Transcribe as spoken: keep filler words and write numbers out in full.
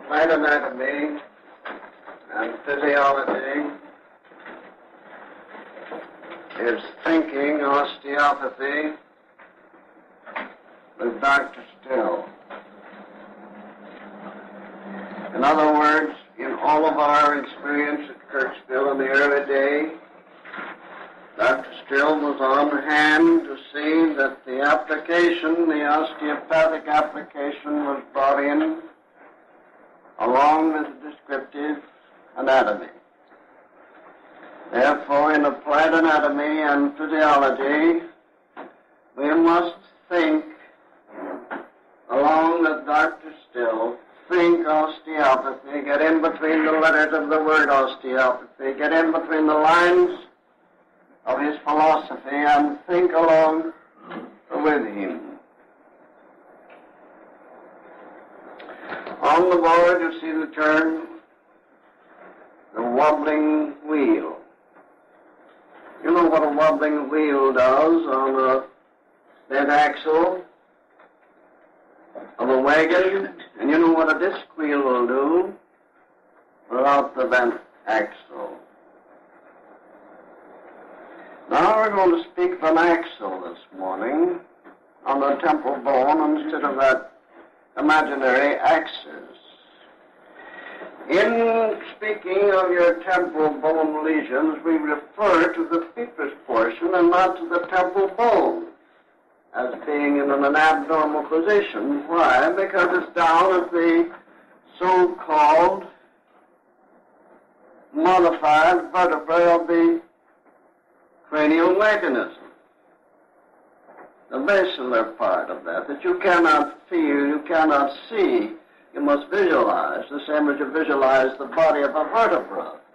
applied anatomy and physiology is thinking osteopathy with Doctor Still. In other words, in all of our experience at Kirksville in the early day, Doctor Still was on hand to see that the application, the osteopathic application, was brought in along with the descriptive anatomy. Therefore, in applied anatomy and physiology, we must think along with Doctor Still, think osteopathy, get in between the letters of the word osteopathy, get in between the lines of his philosophy and think along with him. On the board you see the term, the wobbling wheel. You know what a wobbling wheel does on a bent axle of a wagon, and you know what a disc wheel will do without the bent axle. Now we're going to speak of an axle this morning on the temple bone instead of that imaginary axis. In speaking of your temple bone lesions, we refer to the peepus portion and not to the temple bone as being in an abnormal position. Why? Because it's down at the so-called modified vertebrae of the cranial mechanism, the basilar part of that, that you cannot feel, you cannot see, you must visualize, the same as you visualize the body of a vertebra.